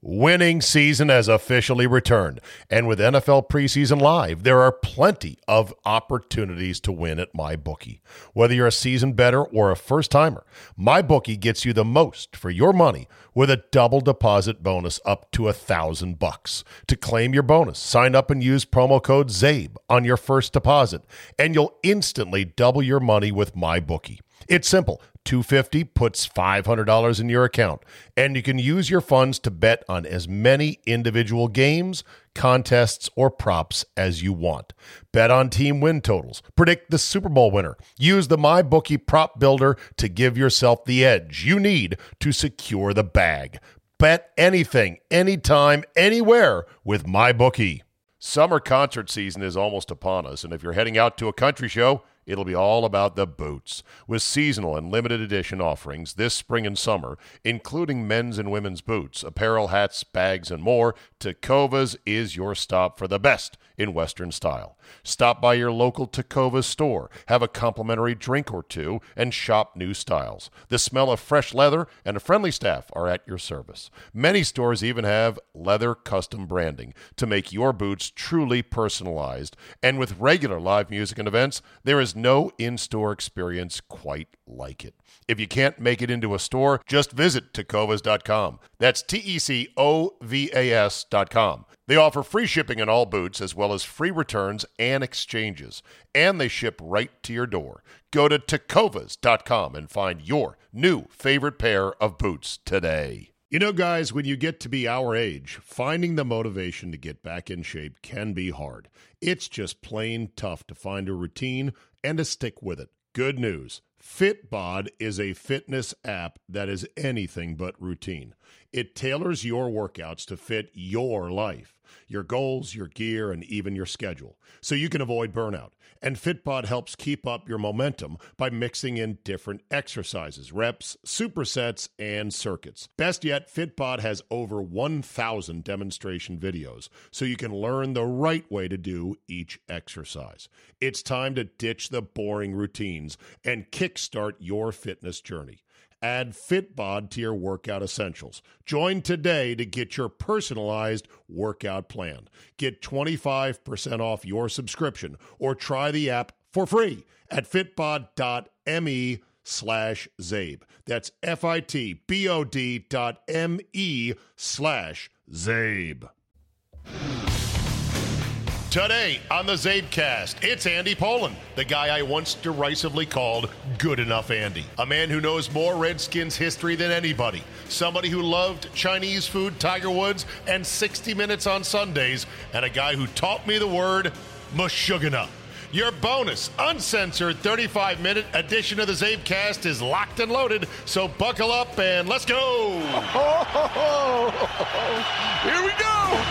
Winning season has officially returned, and with NFL preseason live, there are plenty of opportunities to win at MyBookie. Whether you're a seasoned bettor or a first-timer, MyBookie gets you the most for your money with a double deposit bonus up to $1,000. To claim your bonus, sign up and use promo code ZABE on your first deposit, and you'll instantly double your money with MyBookie. It's simple. $250 puts $500 in your account, and you can use your funds to bet on as many individual games, contests, or props as you want. Bet on team win totals. Predict the Super Bowl winner. Use the MyBookie prop builder to give yourself the edge you need to secure the bag. Bet anything, anytime, anywhere with MyBookie. Summer concert season is almost upon us, and if you're heading out to a country show, it'll be all about the boots. With seasonal and limited edition offerings this spring and summer, including men's and women's boots, apparel, hats, bags, and more, Tecovas is your stop for the best in Western style. Stop by your local Tecovas store, have a complimentary drink or two, and shop new styles. The smell of fresh leather and a friendly staff are at your service. Many stores even have leather custom branding to make your boots truly personalized. And with regular live music and events, there is no in-store experience quite like it. If you can't make it into a store, just visit Tecovas.com. That's Tecovas.com. They offer free shipping on all boots as well as free returns and exchanges, and they ship right to your door. Go to Tecovas.com and find your new favorite pair of boots today. You know, guys, when you get to be our age, finding the motivation to get back in shape can be hard. It's just plain tough to find a routine and to stick with it. Good news. Fitbod is a fitness app that is anything but routine. It tailors your workouts to fit your life, your goals, your gear, and even your schedule, so you can avoid burnout. And Fitbod helps keep up your momentum by mixing in different exercises, reps, supersets, and circuits. Best yet, Fitbod has over 1,000 demonstration videos, so you can learn the right way to do each exercise. It's time to ditch the boring routines and kickstart your fitness journey. Add Fitbod to your workout essentials. Join today to get your personalized workout plan. Get 25% off your subscription or try the app for free at fitbod.me/Zabe. That's fitbod.me/Zabe. Today on the Zabecast, it's Andy Pollin, the guy I once derisively called Good Enough Andy. A man who knows more Redskins history than anybody. Somebody who loved Chinese food, Tiger Woods, and 60 Minutes on Sundays. And a guy who taught me the word Meshuggah. Your bonus, uncensored 35-minute edition of the Zabecast is locked and loaded, so buckle up and let's go! Here we go!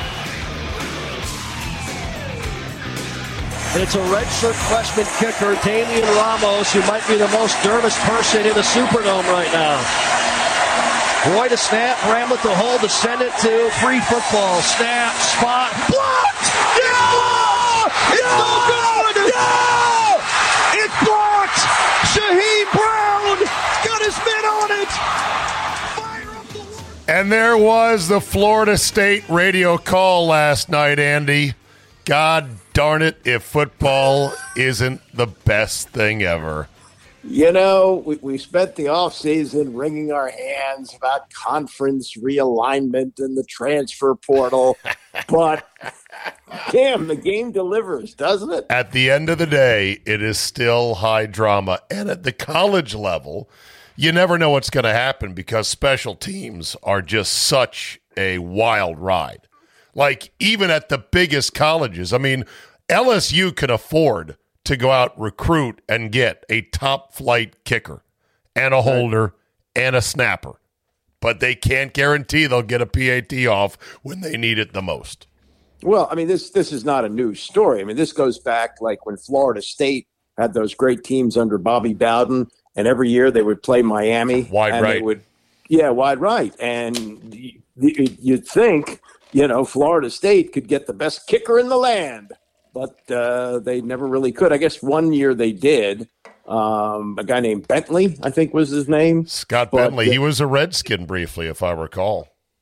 And it's a redshirt freshman kicker, Damian Ramos, who might be the most nervous person in the Superdome right now. Roy to snap, Bramlett to hold, to send it to free football. Snap, spot, blocked! Yeah! It's no good! Yeah! It's blocked! Shaheed Brown got his mitt on it! Fire up the wall! And there was the Florida State radio call last night, Andy. God darn it if football isn't the best thing ever. You know, we spent the offseason wringing our hands about conference realignment and the transfer portal, but damn, the game delivers, doesn't it? At the end of the day, it is still high drama. And at the college level, you never know what's going to happen because special teams are just such a wild ride. Like, even at the biggest colleges, I mean, LSU can afford to go out, recruit, and get a top-flight kicker and a holder and a snapper. But they can't guarantee they'll get a PAT off when they need it the most. Well, I mean, this is not a new story. I mean, this goes back like when Florida State had those great teams under Bobby Bowden, and every year they would play Miami. Wide right. Wide right. And you'd think, you know, Florida State could get the best kicker in the land, but they never really could. I guess one year they did. A guy named Bentley, I think was his name. Scott Bentley. He was a Redskin briefly, if I recall.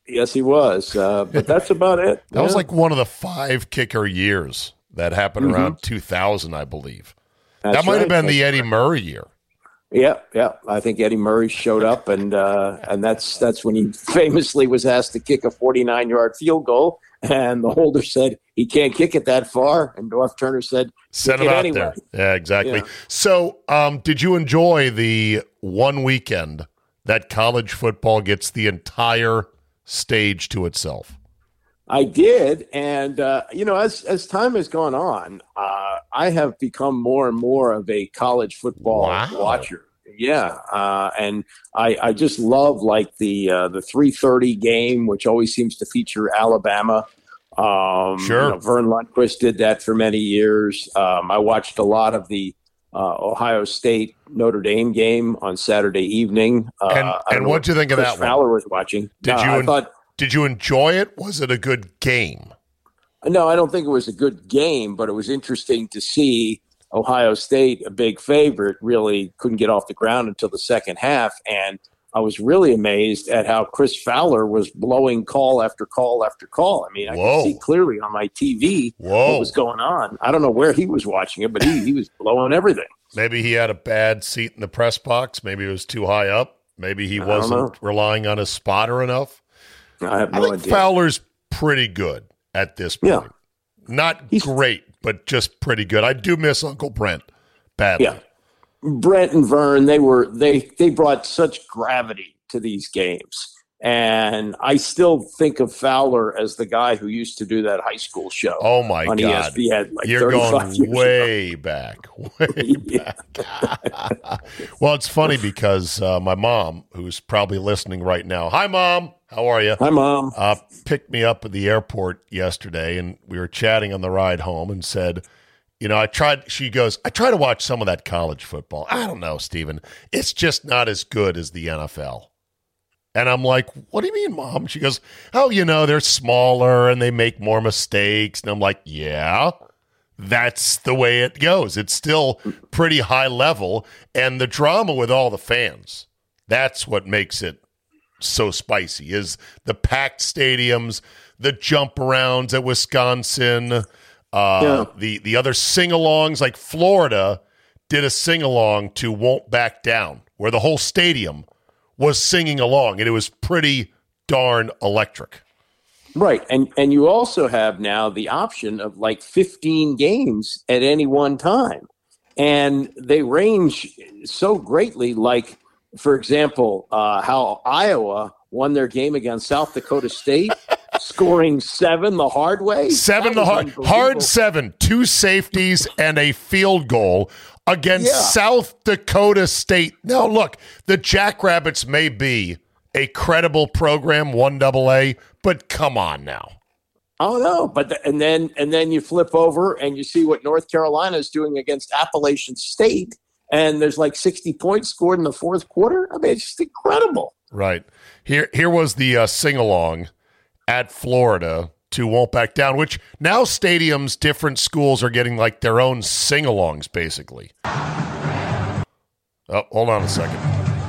Yes, he was. But that's about it. That was like one of the 5 kicker years that happened around 2000, I believe. That might have been the Eddie Murray year. Yeah. I think Eddie Murray showed up, and that's when he famously was asked to kick a 49-yard field goal, and the holder said he can't kick it that far, and Dorf Turner said, "Send him out anyway." There. Yeah, exactly. Yeah. So, did you enjoy the one weekend that college football gets the entire stage to itself? I did, and as time has gone on, I have become more and more of a college football watcher. Yeah, and I just love like the 3:30 game, which always seems to feature Alabama. Sure, Vern Lundquist did that for many years. I watched a lot of the Ohio State Notre Dame game on Saturday evening. And what did you think of that one? Fowler was watching. Did you enjoy it? Was it a good game? No, I don't think it was a good game, but it was interesting to see Ohio State, a big favorite, really couldn't get off the ground until the second half. And I was really amazed at how Chris Fowler was blowing call after call after call. I mean, I could see clearly on my TV what was going on. I don't know where he was watching it, but he was blowing everything. Maybe he had a bad seat in the press box. Maybe it was too high up. Maybe he wasn't relying on his spotter enough. I have no idea. Fowler's pretty good at this point. Yeah. Not great, but just pretty good. I do miss Uncle Brent badly. Yeah. Brent and Vern, they brought such gravity to these games. And I still think of Fowler as the guy who used to do that high school show. Oh, my God. ESPN, You're going way back. Way back. Well, it's funny because my mom, who's probably listening right now. Hi, Mom. How are you? Hi, Mom. Picked me up at the airport yesterday, and we were chatting on the ride home and said, she goes, I try to watch some of that college football. I don't know, Stephen. It's just not as good as the NFL. And I'm like, what do you mean, Mom? She goes, oh, they're smaller and they make more mistakes. And I'm like, yeah, that's the way it goes. It's still pretty high level. And the drama with all the fans, that's what makes it so spicy, is the packed stadiums, the jump arounds at Wisconsin, the other sing-alongs. Like Florida did a sing-along to Won't Back Down, where the whole stadium was singing along, and it was pretty darn electric. Right, and you also have now the option of like 15 games at any one time, and they range so greatly. Like, for example, how Iowa won their game against South Dakota State, scoring 7 the hard way. 7 the hard 7, 2 safeties and a field goal against South Dakota State. Now, look, the Jackrabbits may be a credible program, 1AA, but come on now. Oh no! And then you flip over and you see what North Carolina is doing against Appalachian State, and there's like 60 points scored in the fourth quarter. I mean, it's just incredible. Right. Here was the sing-along at Florida to Won't Back Down, which now stadiums, different schools are getting like their own sing-alongs, basically. Oh, hold on a second.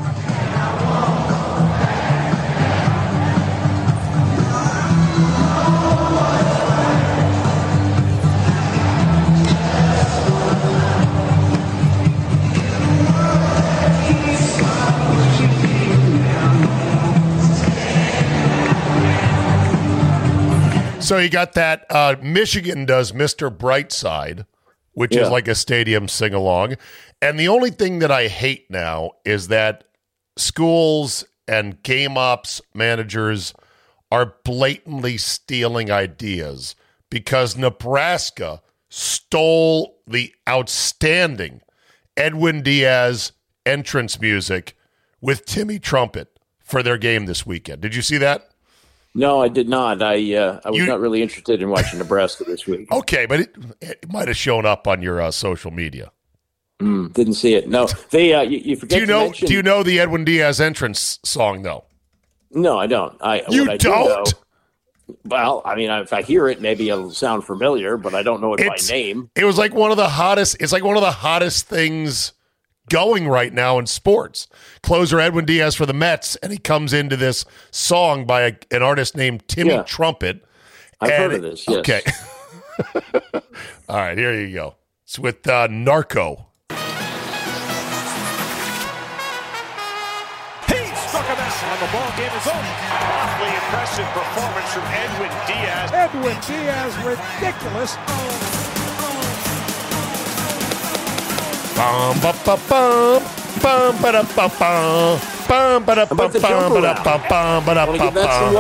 So you got that. Michigan does Mr. Brightside, which is like a stadium sing-along. And the only thing that I hate now is that schools and game ops managers are blatantly stealing ideas because Nebraska stole the outstanding Edwin Diaz entrance music with Timmy Trumpet for their game this weekend. Did you see that? No, I did not. I was not really interested in watching Nebraska this week. Okay, but it might have shown up on your social media. Didn't see it. No, you forget. Do you know the Edwin Diaz entrance song though? No, I don't. You don't? Well, I mean, if I hear it, maybe it'll sound familiar, but I don't know it by name. It was like one of the hottest. It's like one of the hottest things going right now in sports. Closer Edwin Diaz for the Mets, and he comes into this song by an artist named Timmy Trumpet. I've heard of this, yes. Okay. All right, here you go. It's with Narco. And the ball game is over. Awfully impressive performance from Edwin Diaz. Edwin Diaz, ridiculous. Bum ba ba bum, bum ba da ba bum, bum ba da ba bum ba da ba bum ba da ba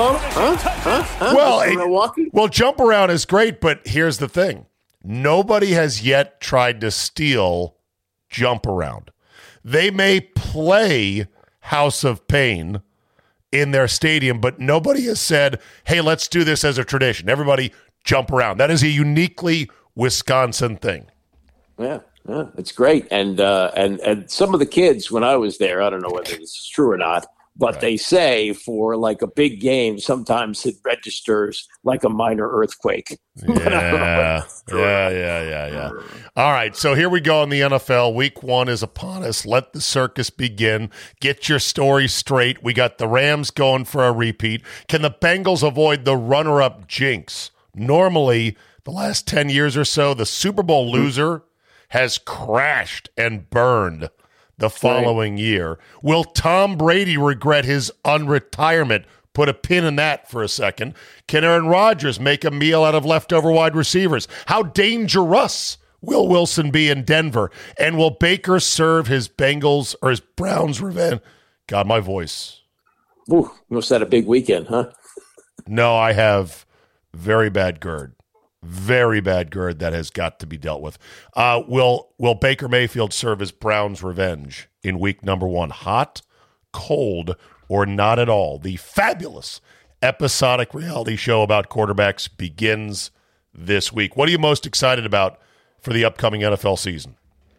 bum. Well, jump around is great, but here's the thing: nobody has yet tried to steal jump around. They may play House of Pain in their stadium, but nobody has said, hey, let's do this as a tradition. Everybody jump around. That is a uniquely Wisconsin thing. Yeah, it's great. And some of the kids, when I was there, I don't know whether this is true or not, but they say for like a big game, sometimes it registers like a minor earthquake. Yeah. All right, so here we go in the NFL. Week 1 is upon us. Let the circus begin. Get your story straight. We got the Rams going for a repeat. Can the Bengals avoid the runner-up jinx? Normally, the last 10 years or so, the Super Bowl loser has crashed and burned the following year. Will Tom Brady regret his unretirement? Put a pin in that for a second. Can Aaron Rodgers make a meal out of leftover wide receivers? How dangerous will Wilson be in Denver? And will Baker serve his Bengals or his Browns revenge? God, my voice. Ooh, you must have had a big weekend, huh? No, I have very bad GERD. Very bad GERD that has got to be dealt with. Will Baker Mayfield serve his Browns revenge in week number 1? Hot, cold, or not at all? The fabulous episodic reality show about quarterbacks begins this week. What are you most excited about for the upcoming NFL season?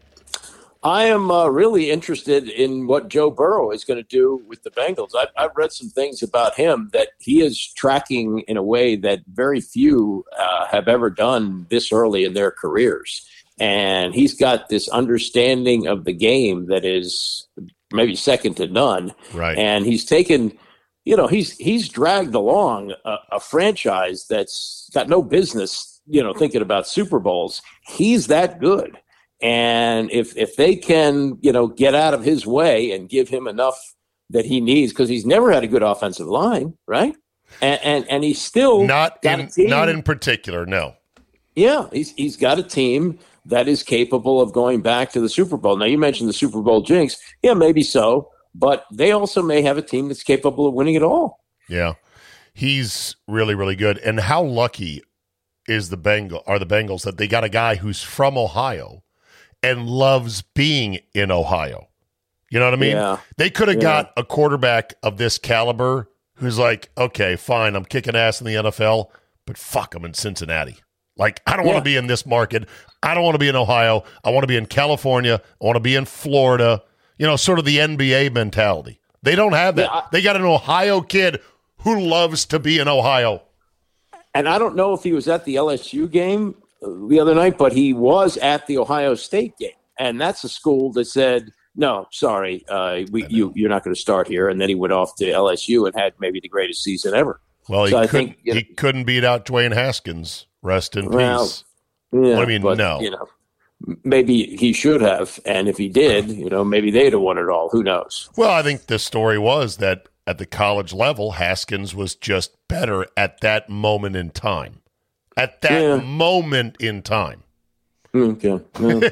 I am really interested in what Joe Burrow is going to do with the Bengals. I've read some things about him that he is tracking in a way that very few have ever done this early in their careers. And he's got this understanding of the game that is maybe second to none. Right. And he's taken, he's dragged along a franchise that's got no business, thinking about Super Bowls. He's that good. And if they can, get out of his way and give him enough that he needs, because he's never had a good offensive line, right? And he's still not in particular, no. Yeah, he's got a team that is capable of going back to the Super Bowl. Now, you mentioned the Super Bowl jinx. Yeah, maybe so, but they also may have a team that's capable of winning it all. Yeah, he's really, really good. And how lucky are the Bengals that they got a guy who's from Ohio and loves being in Ohio. You know what I mean? Yeah. They could have got a quarterback of this caliber who's like, okay, fine, I'm kicking ass in the NFL, but fuck, I'm in Cincinnati. Like, I don't want to be in this market. I don't want to be in Ohio. I want to be in California. I want to be in Florida. Sort of the NBA mentality. They don't have that. Yeah, they got an Ohio kid who loves to be in Ohio. And I don't know if he was at the LSU game the other night, but he was at the Ohio State game, and that's a school that said, "No, sorry, you're not going to start here." And then he went off to LSU and had maybe the greatest season ever. Well, he couldn't beat out Dwayne Haskins. Rest in peace. Yeah, what do you mean? No, maybe he should have, and if he did, maybe they'd have won it all. Who knows? Well, I think the story was that at the college level, Haskins was just better at that moment in time. At that moment in time. Okay.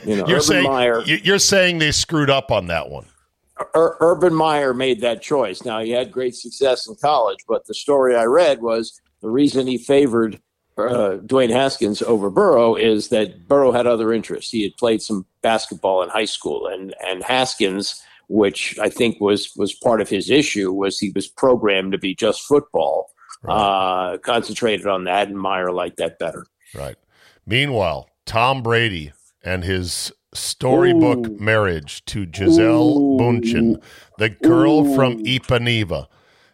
You're saying they screwed up on that one. Urban Meyer made that choice. Now, he had great success in college, but the story I read was the reason he favored Dwayne Haskins over Burrow is that Burrow had other interests. He had played some basketball in high school, and Haskins, which I think was part of his issue, was he was programmed to be just football. Right. Concentrated on that, and Meyer liked that better. Right. Meanwhile, Tom Brady and his storybook marriage to Gisele Bündchen, the girl from Ipanema,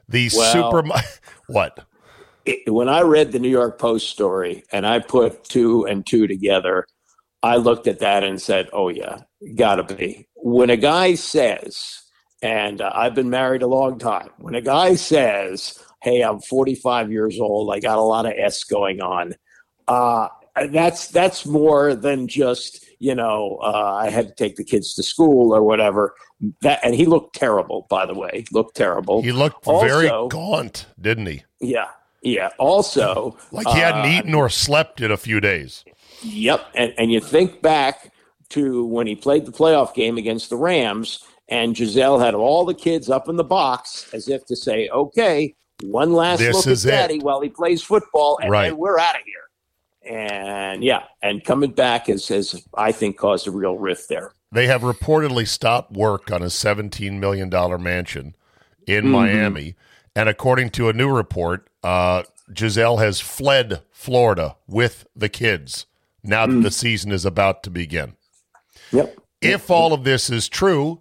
what? When I read the New York Post story and I put 2 and 2 together, I looked at that and said, oh, yeah, gotta be. When a guy says, and I've been married a long time, when a guy says, hey, I'm 45 years old, I got a lot of S going on, that's more than just, I had to take the kids to school or whatever. And he looked terrible, by the way. He looked very gaunt, didn't he? Yeah. Yeah. Also, like he hadn't eaten or slept in a few days. Yep. And you think back to when he played the playoff game against the Rams, and Giselle had all the kids up in the box as if to say, okay, one last look at Daddy while he plays football, and then we're out of here. And and coming back has I think caused a real rift there. They have reportedly stopped work on a $17 million mansion in Miami. And according to a new report, Giselle has fled Florida with the kids now that the season is about to begin. Yep. If all of this is true,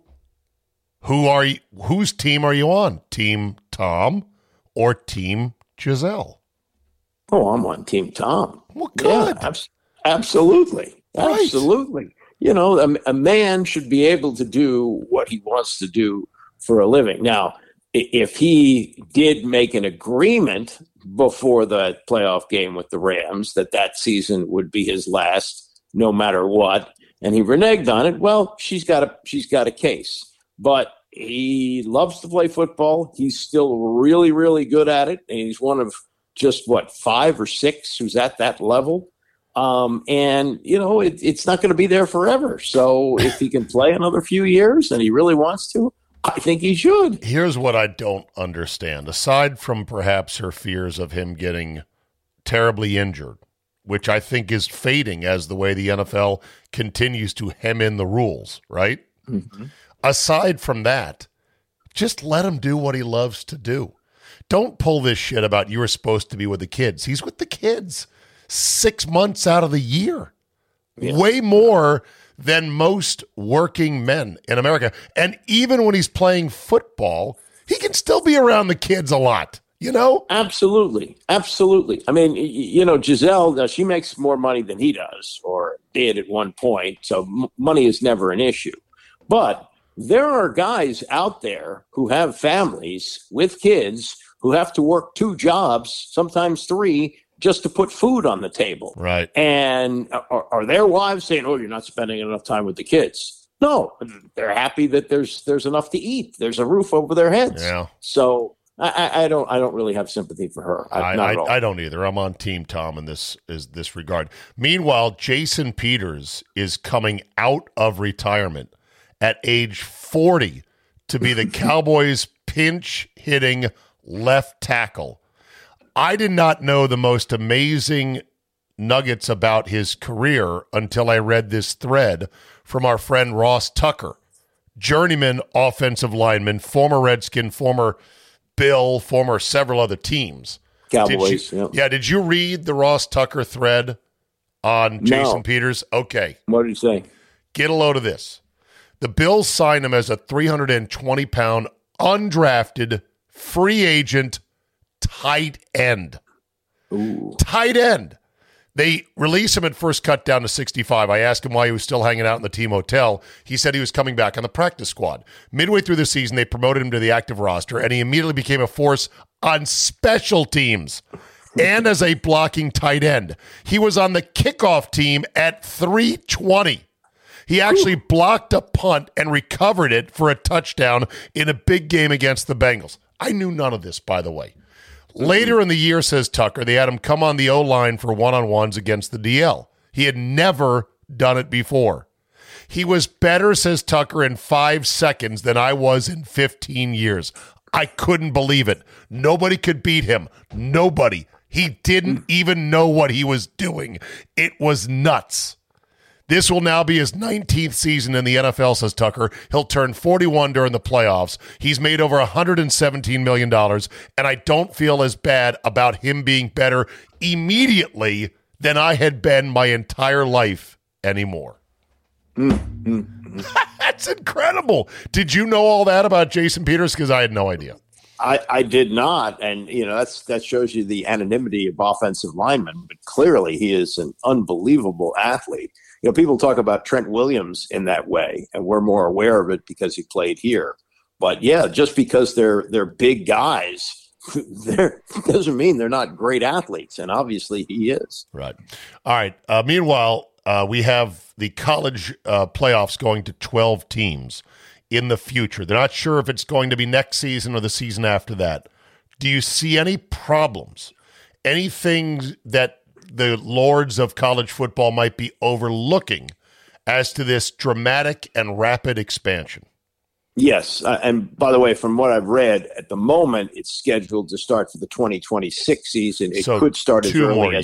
whose team are you on? Team Tom or Team Giselle? Oh, I'm on Team Tom. Well, good. Yeah, absolutely. Right. Absolutely. A man should be able to do what he wants to do for a living. Now, if he did make an agreement before the playoff game with the Rams that season would be his last, no matter what, and he reneged on it, well, she's got a case. But he loves to play football. He's still really, really good at it, and he's one of just 5 or 6 who's at that level. It's not going to be there forever. So if he can play another few years and he really wants to, I think he should. Here's what I don't understand. Aside from perhaps her fears of him getting terribly injured, which I think is fading as the way the NFL continues to hem in the rules, right? Mm-hmm. Aside from that, just let him do what he loves to do. Don't pull this shit about you were supposed to be with the kids. He's with the kids 6 months out of the year. Yeah. Way more than most working men in America. And even when he's playing football, he can still be around the kids a lot, Absolutely. Absolutely. I mean, Giselle, she makes more money than he does, or did at one point. So money is never an issue. But there are guys out there who have families with kids who have to work 2 jobs, sometimes 3, just to put food on the table. Right. And are their wives saying, oh, you're not spending enough time with the kids? No, they're happy that there's enough to eat. There's a roof over their heads. Yeah. So I don't really have sympathy for her. I don't either. I'm on Team Tom in this regard. Meanwhile, Jason Peters is coming out of retirement at age 40 to be the Cowboys' pinch hitting left tackle. I did not know the most amazing nuggets about his career until I read this thread from our friend Ross Tucker, journeyman offensive lineman, former Redskin, former Bill, former several other teams. Cowboys. Did you read the Ross Tucker thread on Jason Peters? Okay. What did he say? Get a load of this. The Bills signed him as a 320-pound, undrafted, free agent tight end. Ooh. Tight end. They released him at first cut down to 65. I asked him why he was still hanging out in the team hotel. He said he was coming back on the practice squad. Midway through the season, they promoted him to the active roster, and he immediately became a force on special teams and as a blocking tight end. He was on the kickoff team at 320. He actually blocked a punt and recovered it for a touchdown in a big game against the Bengals. I knew none of this, by the way. Later in the year, says Tucker, they had him come on the O-line for one-on-ones against the DL. He had never done it before. He was better, says Tucker, in 5 seconds than I was in 15 years. I couldn't believe it. Nobody could beat him. Nobody. He didn't even know what he was doing. It was nuts. This will now be his 19th season in the NFL, says Tucker. He'll turn 41 during the playoffs. He's made over $117 million, and I don't feel as bad about him being better immediately than I had been my entire life anymore. That's incredible. Did you know all that about Jason Peters? Because I had no idea. I did not, and that shows you the anonymity of offensive linemen. But clearly, he is an unbelievable athlete. People talk about Trent Williams in that way, and we're more aware of it because he played here. But yeah, just because they're big guys, doesn't mean they're not great athletes, and obviously he is. Right. All right. Meanwhile, we have the college playoffs going to 12 teams in the future. They're not sure if it's going to be next season or the season after that. Do you see any problems, anything that the lords of college football might be overlooking as to this dramatic and rapid expansion? Yes. And by the way, from what I've read, at the moment, it's scheduled to start for the 2026 season. It could start as early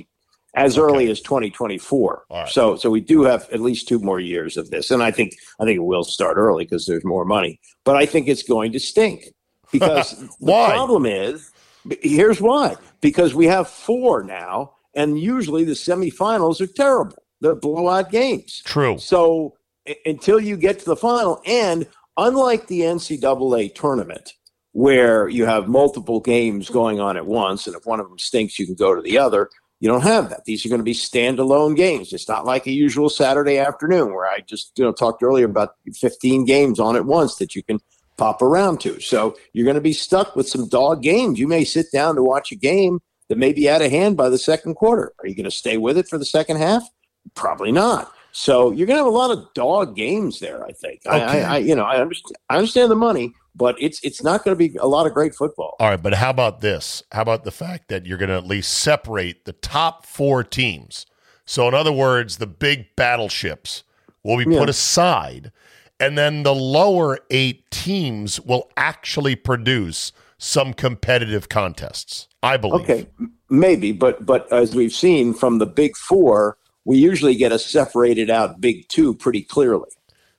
as 2024. Right. So we do have at least 2 more years of this. And I think it will start early because there's more money. But I think it's going to stink because the problem is, here's why. Because we have 4 now, and usually the semifinals are terrible. They're blowout games. True. So until you get to the final, and unlike the NCAA tournament, where you have multiple games going on at once, and if one of them stinks, you can go to the other, you don't have that. These are going to be standalone games. It's not like a usual Saturday afternoon where I just talked earlier about 15 games on at once that you can pop around to. So you're going to be stuck with some dog games. You may sit down to watch a game that may be out of hand by the second quarter. Are you going to stay with it for the second half? Probably not. So you're going to have a lot of dog games there, I think. Okay. I understand the money, but it's not going to be a lot of great football. All right, but how about this? How about the fact that you're going to at least separate the top 4 teams? So in other words, the big battleships will be put aside, and then the lower 8 teams will actually produce some competitive contests, I believe. Okay, maybe, but as we've seen from the big 4, we usually get a separated out big 2 pretty clearly.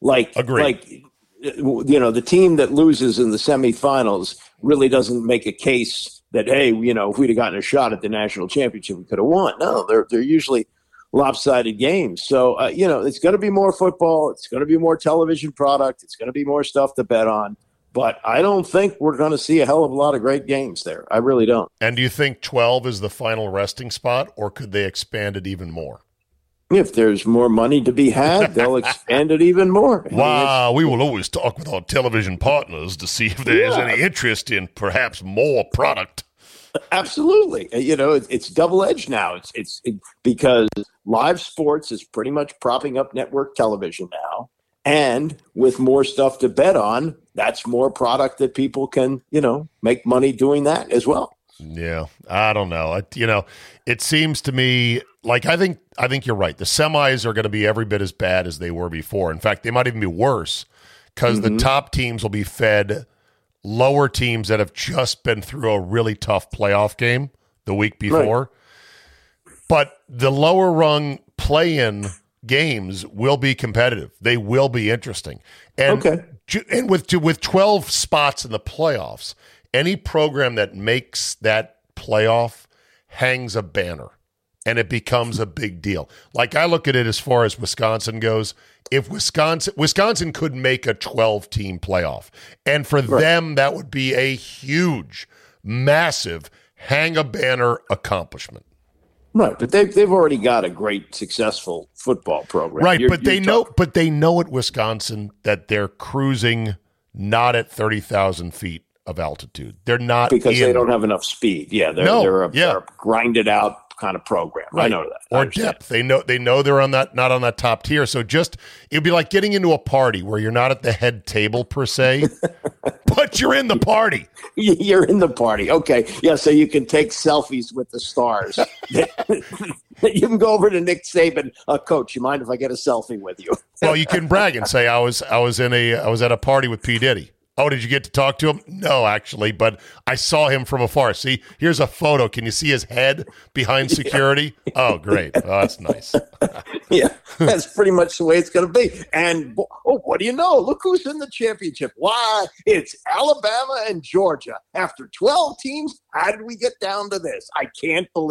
Agreed. The team that loses in the semifinals really doesn't make a case that, hey, if we'd have gotten a shot at the national championship, we could have won. No, they're usually lopsided games. So, it's going to be more football. It's going to be more television product. It's going to be more stuff to bet on. But I don't think we're going to see a hell of a lot of great games there. I really don't. And do you think 12 is the final resting spot, or could they expand it even more? If there's more money to be had, they'll expand it even more. Wow, we will always talk with our television partners to see if there's any interest in perhaps more product. Absolutely. It's double-edged now. It's because live sports is pretty much propping up network television now. And with more stuff to bet on, that's more product that people can, make money doing that as well. Yeah, I don't know. It seems to me like I think you're right. The semis are going to be every bit as bad as they were before. In fact, they might even be worse because the top teams will be fed lower teams that have just been through a really tough playoff game the week before. Right. But the lower rung play-in games will be competitive. They will be interesting. And with 12 spots in the playoffs, any program that makes that playoff hangs a banner, and it becomes a big deal. Like I look at it as far as Wisconsin goes. If Wisconsin could make a 12-team playoff, and for them that would be a huge, massive hang-a-banner accomplishment. Right, but they've already got a great, successful football program. Right, but they know at Wisconsin that they're cruising not at 30,000 feet of altitude. They're not because they don't have enough speed. Yeah, they're a grinded out kind of program. Right. I know that. Or depth. They know they're not on that top tier. So it'd be like getting into a party where you're not at the head table per se, but you're in the party. You're in the party. Okay. Yeah, so you can take selfies with the stars. You can go over to Nick Saban, Coach, you mind if I get a selfie with you? Well, you can brag and say I was at a party with P. Diddy. Oh, did you get to talk to him? No, actually, but I saw him from afar. See, here's a photo. Can you see his head behind security? Yeah. Oh, great. Oh, that's nice. Yeah, that's pretty much the way it's going to be. And, what do you know? Look who's in the championship. Why? It's Alabama and Georgia. After 12 teams, how did we get down to this? I can't believe it.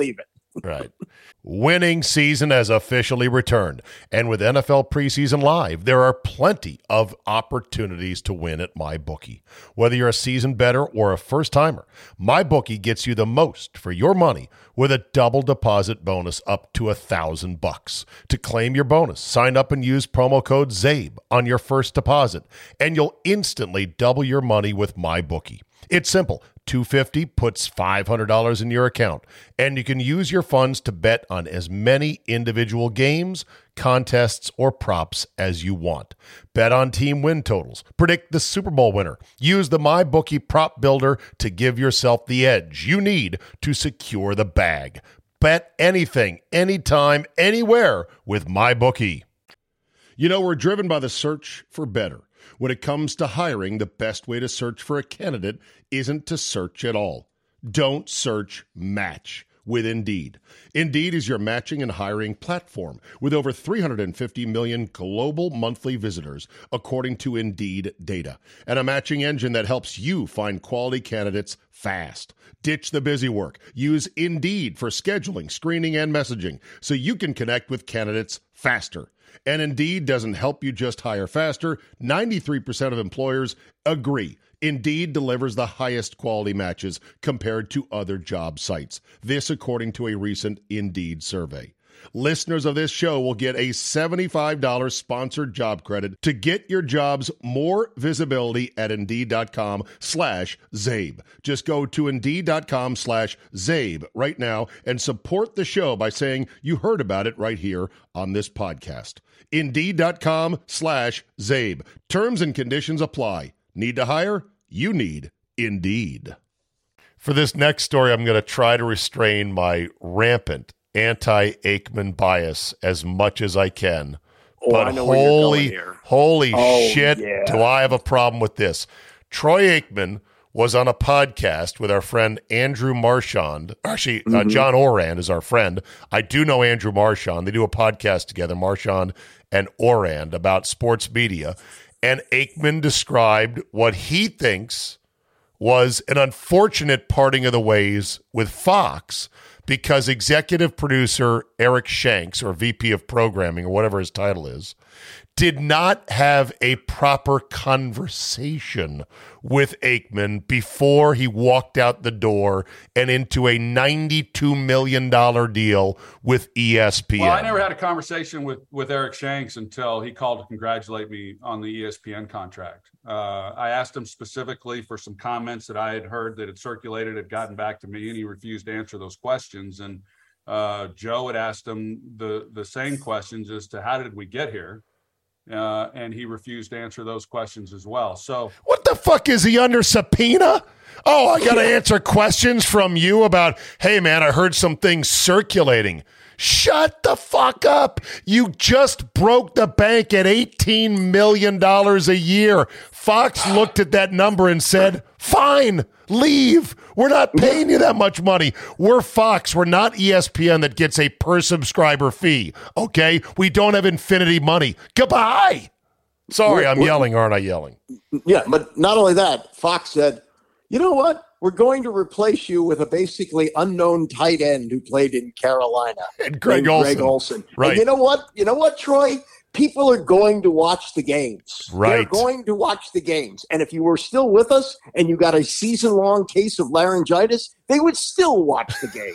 Right. Winning season has officially returned. And with NFL preseason live, there are plenty of opportunities to win at MyBookie. Whether you're a seasoned bettor or a first-timer, MyBookie gets you the most for your money with a double deposit bonus up to $1,000. To claim your bonus, sign up and use promo code ZABE on your first deposit, and you'll instantly double your money with MyBookie. It's simple. $250 puts $500 in your account, and you can use your funds to bet on as many individual games, contests, or props as you want. Bet on team win totals. Predict the Super Bowl winner. Use the MyBookie prop builder to give yourself the edge you need to secure the bag. Bet anything, anytime, anywhere with MyBookie. You know, we're driven by the search for better. When it comes to hiring, the best way to search for a candidate isn't to search at all. Don't search, match with Indeed. Indeed is your matching and hiring platform with over 350 million global monthly visitors, according to Indeed data, and a matching engine that helps you find quality candidates fast. Ditch the busy work. Use Indeed for scheduling, screening, and messaging so you can connect with candidates faster. And Indeed doesn't help you just hire faster. 93% of employers agree. Indeed delivers the highest quality matches compared to other job sites. This according to a recent Indeed survey. Listeners of this show will get a $75 sponsored job credit to get your jobs more visibility at Indeed.com/Zabe. Just go to Indeed.com/Zabe right now and support the show by saying you heard about it right here on this podcast. Indeed.com/Zabe. Terms and conditions apply. Need to hire? You need Indeed. For this next story, I'm going to try to restrain my rampant anti-Aikman bias as much as I can. Oh, but I know where you're going here. Holy Oh, shit, yeah. do I have a problem with this. Troy Aikman was on a podcast with our friend Andrew Marchand. Actually, John Oran is our friend. I do know Andrew Marchand. They do a podcast together, Marchand and Oran, about sports media. And Aikman described what he thinks was an unfortunate parting of the ways with Fox because executive producer Eric Shanks, or VP of programming, or whatever his title is, did not have a proper conversation with Aikman before he walked out the door and into a $92 million deal with ESPN. Well, I never had a conversation with Eric Shanks until he called to congratulate me on the ESPN contract. I asked him specifically for some comments that I had heard that had circulated, had gotten back to me, and he refused to answer those questions. And Joe had asked him the same questions as to how did we get here? And he refused to answer those questions as well. So what the fuck is he under subpoena? Oh, I got to answer questions from you about, hey, man, I heard some things circulating. Shut the fuck up. You just broke the bank at $18 million a year. Fox looked at that number and said, fine, leave. We're not paying you that much money. We're Fox. We're not ESPN that gets a per subscriber fee. Okay? We don't have infinity money. Goodbye. Sorry, I'm yelling, aren't I yelling? Yeah, but not only that, Fox said, you know what? We're going to replace you with a basically unknown tight end who played in Carolina. And Greg Olsen. Right. And you know what? You know what, Troy? People are going to watch the games. Right. They're going to watch the games. And if you were still with us and you got a season-long case of laryngitis, they would still watch the games.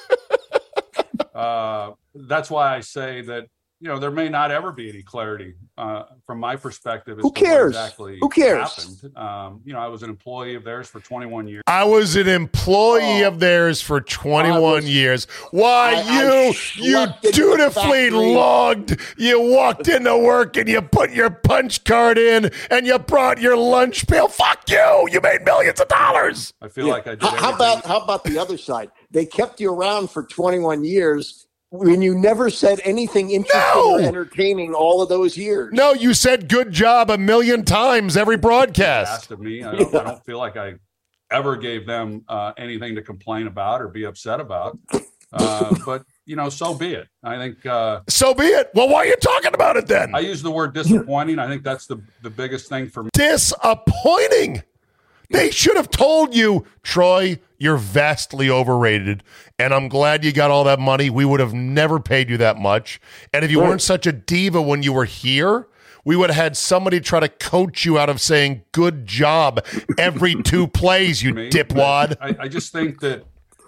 That's why I say that, you know, there may not ever be any clarity from my perspective. As Who to what cares? exactly Who cares? happened. You know, I was an employee of theirs for 21 years. I was an employee of theirs for 21 years. Why, you dutifully logged. You walked into work and you put your punch card in and you brought your lunch pail. Fuck you. You made millions of dollars. I feel like I did How about the other side? They kept you around for 21 years when you never said anything interesting or entertaining all of those years. No, you said good job 1 million times every broadcast. Asked of me. I don't feel like I ever gave them anything to complain about or be upset about. But, you know, so be it. I think. So be it. Well, why are you talking about it then? I use the word disappointing. I think that's the biggest thing for me. Disappointing. They should have told you, Troy, you're vastly overrated, and I'm glad you got all that money. We would have never paid you that much. And if you weren't such a diva when you were here, we would have had somebody try to coach you out of saying good job every 2 plays, you dipwad. I just think that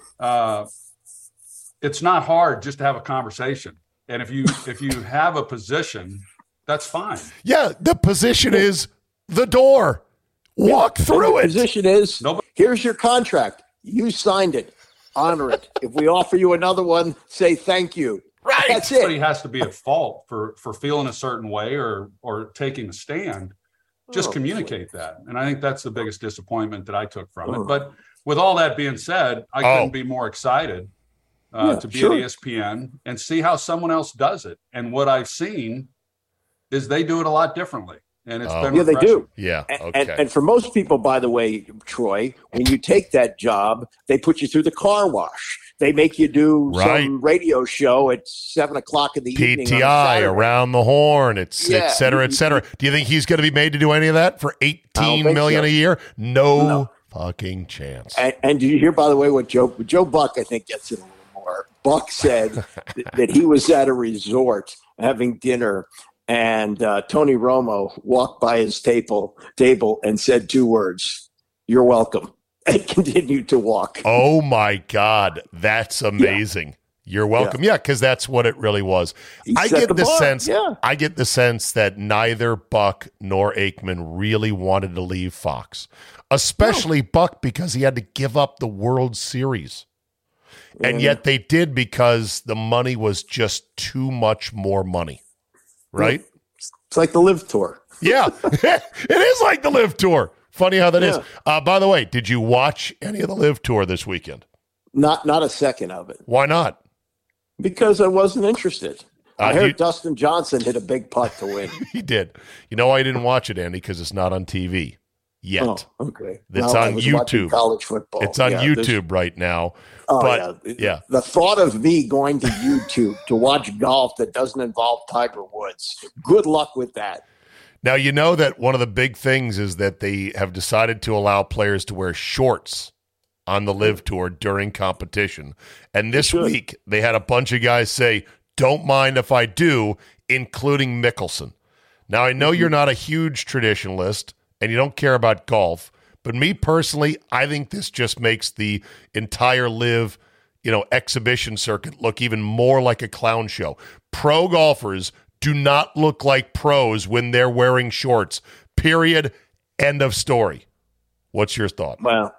it's not hard just to have a conversation. And if you have a position, that's fine. Yeah, the position is the door. Walk through it. The position is, here's your contract. You signed it. Honor it. If we offer you another one, say thank you. Right. That's Somebody it. has to be at fault for feeling a certain way or taking a stand. Just communicate that. And I think that's the biggest disappointment that I took from it. But with all that being said, I couldn't be more excited to be at ESPN and see how someone else does it. And what I've seen is they do it a lot differently. And it's been they do. Yeah. Okay. And for most people, by the way, Troy, when you take that job, they put you through the car wash. They make you do some radio show at 7:00 in the evening. PTI, Around the Horn, et cetera, et cetera. Do you think he's going to be made to do any of that for $18 million a year? No fucking chance. And did you hear, by the way, what Joe Buck, I think, gets it a little more. Buck said that he was at a resort having dinner, and Tony Romo walked by his table and said 2 words, "You're welcome," and continued to walk. Oh, my God. That's amazing. You're welcome. Yeah, because that's what it really was. I get the sense that neither Buck nor Aikman really wanted to leave Fox, especially Buck because he had to give up the World Series. And yet they did because the money was just too much more money. Right? It's like the Live Tour. Yeah, it is like the Live Tour. Funny how that is. By the way, did you watch any of the Live Tour this weekend? Not a second of it. Why not? Because I wasn't interested. I heard Dustin Johnson hit a big putt to win. He did. You know why I didn't watch it, Andy? Because it's not on TV yet. Oh, okay. It's on YouTube. College football. It's on YouTube right now. Oh, but, the thought of me going to YouTube to watch golf that doesn't involve Tiger Woods. Good luck with that. Now, you know that one of the big things is that they have decided to allow players to wear shorts on the Live Tour during competition. And this week, they had a bunch of guys say, "Don't mind if I do," including Mickelson. Now, I know you're not a huge traditionalist and you don't care about golf, but me personally, I think this just makes the entire Live, exhibition circuit look even more like a clown show. Pro golfers do not look like pros when they're wearing shorts. Period. End of story. What's your thought? Well,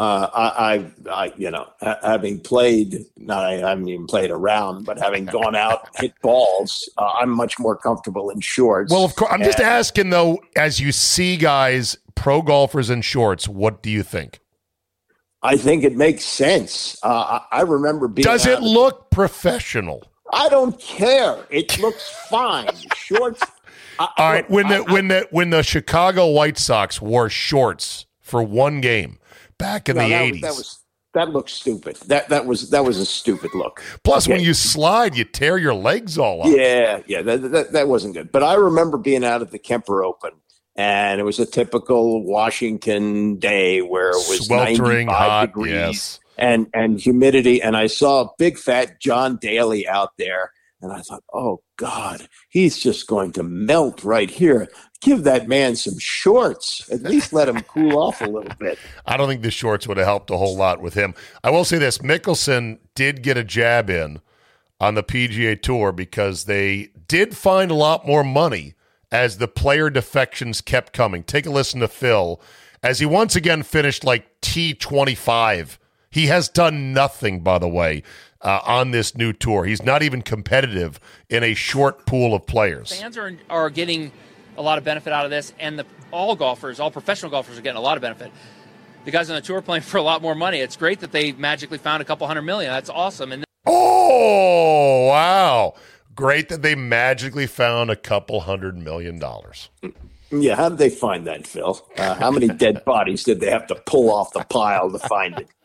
having played, I haven't even played around, but having gone out, hit balls, I'm much more comfortable in shorts. Well, of course, I'm just asking though, as you see guys, pro golfers in shorts, what do you think? I think it makes sense. I remember being. Does it look professional? I don't care. It looks fine. Shorts. All right. When the Chicago White Sox wore shorts for one game back in the 80s, that looked stupid. That was a stupid look. Plus, when you slide, you tear your legs all up. Yeah. That wasn't good. But I remember being out at the Kemper Open, and it was a typical Washington day where it was sweltering 95 hot, degrees. Yes. And humidity, and I saw big fat John Daly out there, and I thought, oh God, he's just going to melt right here. Give that man some shorts. At least let him cool off a little bit. I don't think the shorts would have helped a whole lot with him. I will say this, Mickelson did get a jab in on the PGA Tour because they did find a lot more money as the player defections kept coming. Take a listen to Phil as he once again finished like T25. He has done nothing, by the way, on this new tour. He's not even competitive in a short pool of players. Fans are getting a lot of benefit out of this, and all professional golfers are getting a lot of benefit. The guys on the tour are playing for a lot more money. It's great that they magically found a couple $100 million. That's awesome. And oh, wow. Great that they magically found a couple $100 million. Yeah, how did they find that, Phil? How many dead bodies did they have to pull off the pile to find it?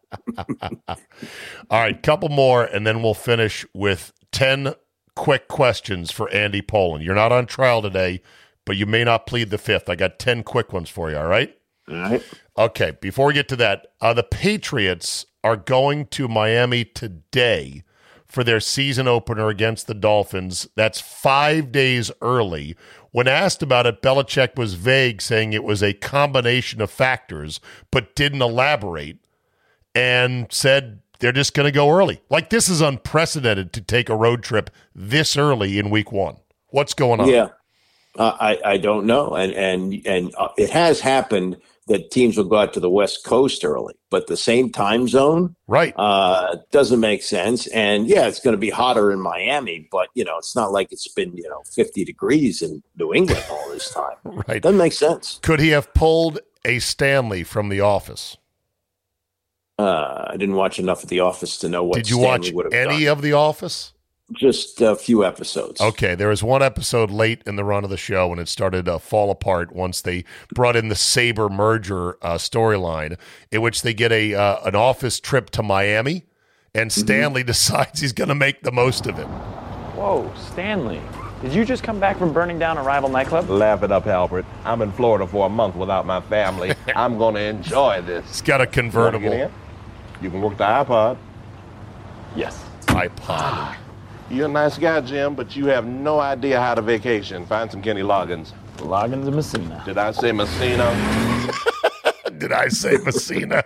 All right, couple more, and then we'll finish with 10 quick questions for Andy Pollin. You're not on trial today, but you may not plead the fifth. I got 10 quick ones for you, all right? All right. Okay, before we get to that, the Patriots are going to Miami today for their season opener against the Dolphins. That's 5 days early. When asked about it, Belichick was vague, saying it was a combination of factors, but didn't elaborate, and said they're just going to go early. Like, this is unprecedented to take a road trip this early in week one. What's going on? Yeah, I don't know. And it has happened that teams will go out to the West Coast early, but the same time zone, right? Doesn't make sense. And yeah, it's going to be hotter in Miami, but it's not like it's been 50 degrees in New England all this time. Right? Doesn't make sense. Could he have pulled a Stanley from The Office? I didn't watch enough of The Office to know what. Did you Stanley watch any done. of The Office? Just a few episodes. Okay, there was one episode late in the run of the show, and it started to fall apart once they brought in the Sabre merger storyline, in which they get an office trip to Miami, and Stanley decides he's going to make the most of it. Whoa, Stanley. Did you just come back from burning down a rival nightclub? Laugh it up, Albert. I'm in Florida for a month without my family. I'm going to enjoy this. It's got a convertible. You can work the iPod. Yes. iPod. You're a nice guy, Jim, but you have no idea how to vacation. Find some Kenny Loggins. Loggins and Messina. Did I say Messina? Did I say Messina?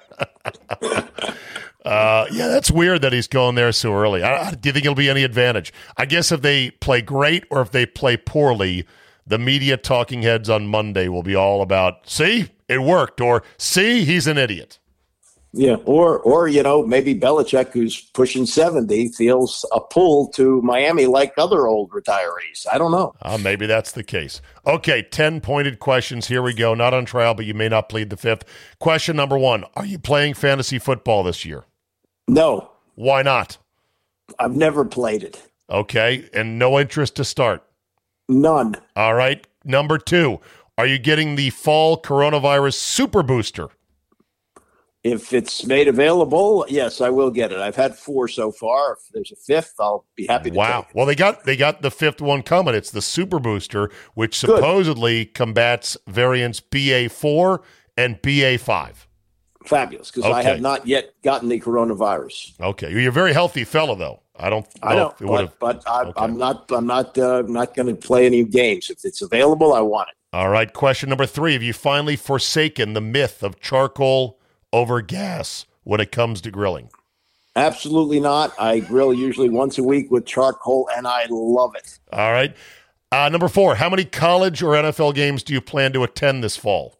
Yeah, that's weird that he's going there so early. Do you think it'll be any advantage? I guess if they play great or if they play poorly, the media talking heads on Monday will be all about, see, it worked, or see, he's an idiot. Yeah, or maybe Belichick, who's pushing 70, feels a pull to Miami like other old retirees. I don't know. Maybe that's the case. Okay, 10 pointed questions. Here we go. Not on trial, but you may not plead the fifth. Question number 1. Are you playing fantasy football this year? No. Why not? I've never played it. Okay, and no interest to start? None. All right. Number 2, are you getting the fall coronavirus super booster? If it's made available, yes, I will get it. I've had 4 so far. If there's a 5th, I'll be happy to take it. Well, they got the 5th one coming. It's the super booster, which supposedly combats variants BA4 and BA5. Fabulous, because I have not yet gotten the coronavirus. Okay, you're a very healthy fellow, though. I know, but I'm not going to play any games. If it's available, I want it. All right. Question number 3: have you finally forsaken the myth of charcoal over gas when it comes to grilling? Absolutely not. I grill usually once a week with charcoal, and I love it. All right. Number 4: how many college or NFL games do you plan to attend this fall?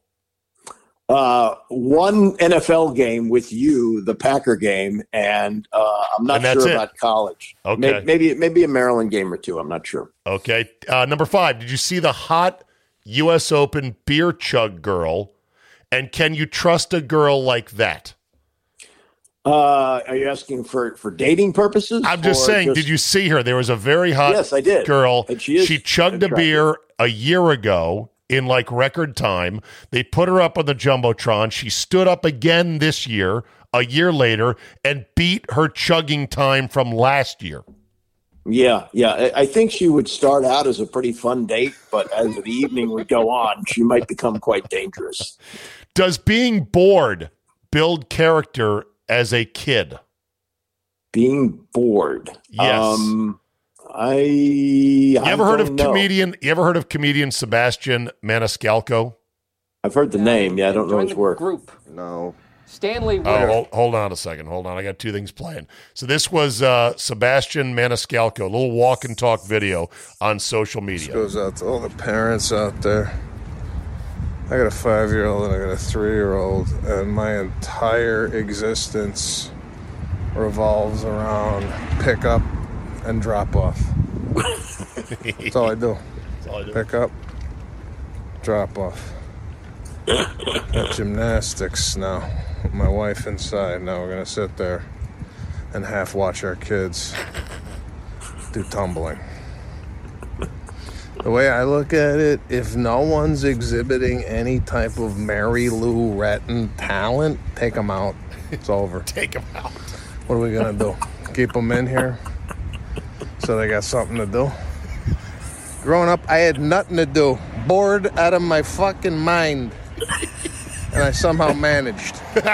One NFL game with you, the Packer game, and I'm not sure about college. Okay. Maybe a Maryland game or 2. I'm not sure. Okay. Number 5: did you see the hot U.S. Open beer chug girl? And can you trust a girl like that? Are you asking for dating purposes? I'm just saying, did you see her? There was a very hot girl. And she chugged a beer a year ago in like record time. They put her up on the Jumbotron. She stood up again this year, a year later, and beat her chugging time from last year. Yeah. I think she would start out as a pretty fun date, but as the evening would go on, she might become quite dangerous. Does being bored build character as a kid? Being bored? Yes. You ever heard of comedian Sebastian Maniscalco? I've heard the name. Yeah, I don't know his work. Group. No. Stanley. Hold on a second. Hold on. I got 2 things playing. So this was Sebastian Maniscalco, a little walk and talk video on social media. This goes out to all the parents out there. I got a 5-year-old and I got a 3-year-old, and my entire existence revolves around pick up and drop off. That's all I do. Pick up, drop off. Got gymnastics now. With my wife inside. Now we're going to sit there and half watch our kids do tumbling. The way I look at it, if no one's exhibiting any type of Mary Lou Retton talent, take them out. It's over. Take them out. What are we going to do? Keep them in here so they got something to do? Growing up, I had nothing to do. Bored out of my fucking mind. and I somehow managed.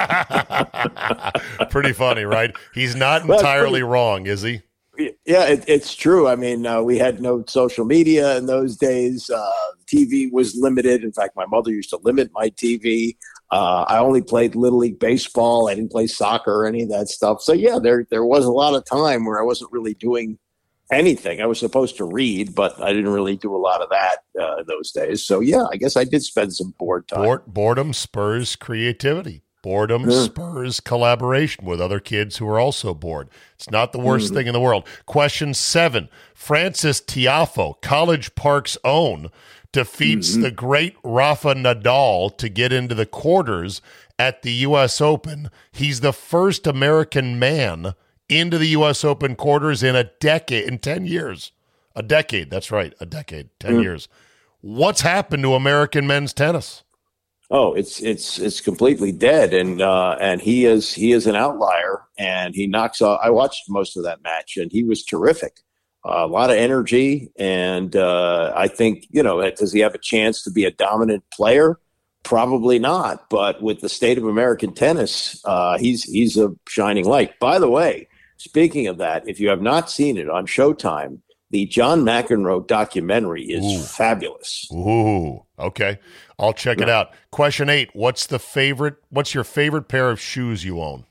Pretty funny, right? He's not entirely wrong, is he? Yeah, it's true. I mean, we had no social media in those days. TV was limited. In fact, my mother used to limit my TV. I only played Little League Baseball. I didn't play soccer or any of that stuff. So, yeah, there was a lot of time where I wasn't really doing anything. I was supposed to read, but I didn't really do a lot of that those days. So, yeah, I guess I did spend some bored time. Boredom spurs creativity. Boredom spurs collaboration with other kids who are also bored. It's not the worst thing in the world. Question 7. Francis Tiafoe, College Park's own, defeats the great Rafa Nadal to get into the quarters at the U.S. Open. He's the first American man into the U.S. Open quarters in 10 years. A decade, that's right, a decade, 10 years. What's happened to American men's tennis? Oh, it's completely dead, and he is an outlier, and he knocks off. I watched most of that match, and he was terrific. A lot of energy, and I think, does he have a chance to be a dominant player? Probably not. But with the state of American tennis, he's a shining light. By the way, speaking of that, if you have not seen it on Showtime, the John McEnroe documentary is fabulous. Ooh, okay. I'll check it out. Question 8, what's your favorite pair of shoes you own?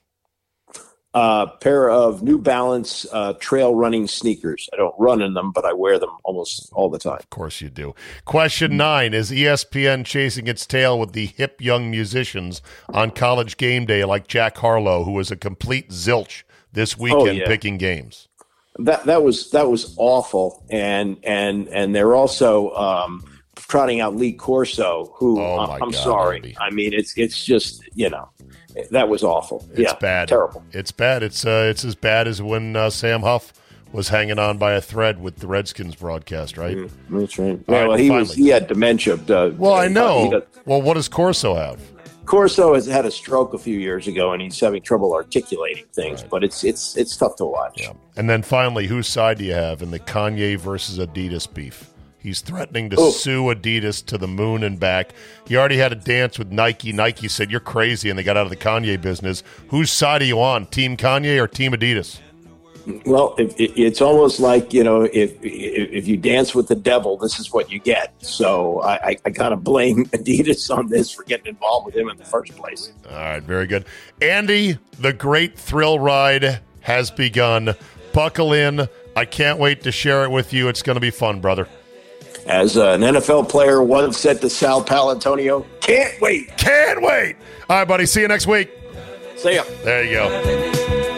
Pair of New Balance trail running sneakers. I don't run in them, but I wear them almost all the time. Of course you do. Question 9, is ESPN chasing its tail with the hip young musicians on College Game Day like Jack Harlow, who was a complete zilch this weekend picking games? That was awful, and they're also trotting out Lee Corso, who I'm sorry. Andy. I mean, it's just that was awful. It's bad. Terrible. It's bad. It's as bad as when Sam Huff was hanging on by a thread with the Redskins broadcast, right? That's right. Well, he had dementia. Well, I know. Well, what does Corso have? Corso has had a stroke a few years ago, and he's having trouble articulating things. Right. But it's tough to watch. Yeah. And then finally, whose side do you have in the Kanye versus Adidas beef? He's threatening to sue Adidas to the moon and back. He already had a dance with Nike. Nike said, "You're crazy," and they got out of the Kanye business. Whose side are you on, Team Kanye or Team Adidas? Well, it's almost like, if you dance with the devil, this is what you get. So I kind of blame Adidas on this for getting involved with him in the first place. All right, very good. Andy, the great thrill ride has begun. Buckle in. I can't wait to share it with you. It's going to be fun, brother. As an NFL player once said to Sal Palantonio, can't wait. Can't wait. All right, buddy. See you next week. See ya. There you go.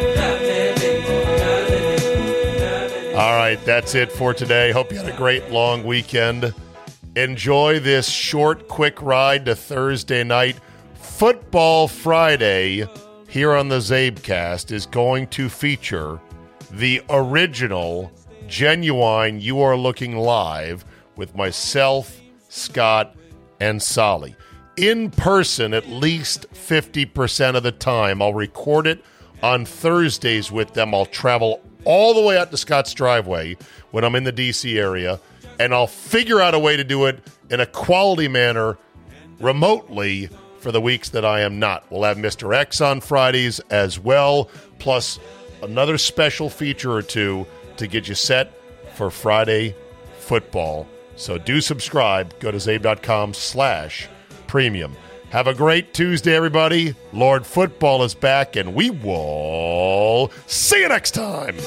All right, that's it for today. Hope you had a great long weekend. Enjoy this short, quick ride to Thursday night. Football Friday here on the Zabecast is going to feature the original, genuine You Are Looking Live with myself, Scott, and Solly. In person at least 50% of the time. I'll record it on Thursdays with them. I'll travel all the way out to Scott's driveway when I'm in the D.C. area, and I'll figure out a way to do it in a quality manner remotely for the weeks that I am not. We'll have Mr. X on Fridays as well, plus another special feature or two to get you set for Friday football. So do subscribe. Go to zabe.com/premium. Have a great Tuesday, everybody. Lord Football is back, and we will see you next time.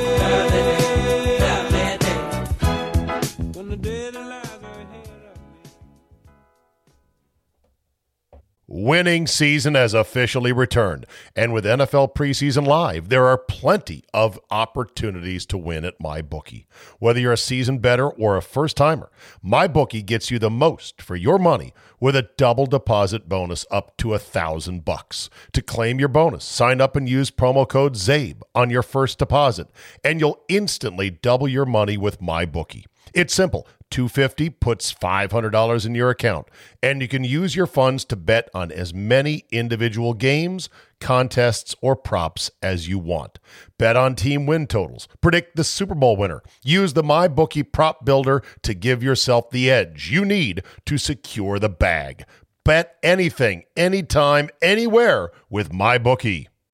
Winning season has officially returned, and with NFL preseason live, there are plenty of opportunities to win at MyBookie. Whether you're a seasoned bettor or a first-timer, MyBookie gets you the most for your money with a double deposit bonus up to $1,000. To claim your bonus, sign up and use promo code ZABE on your first deposit, and you'll instantly double your money with MyBookie. It's simple. $250 puts $500 in your account, and you can use your funds to bet on as many individual games, contests, or props as you want. Bet on team win totals. Predict the Super Bowl winner. Use the MyBookie prop builder to give yourself the edge you need to secure the bag. Bet anything, anytime, anywhere with MyBookie.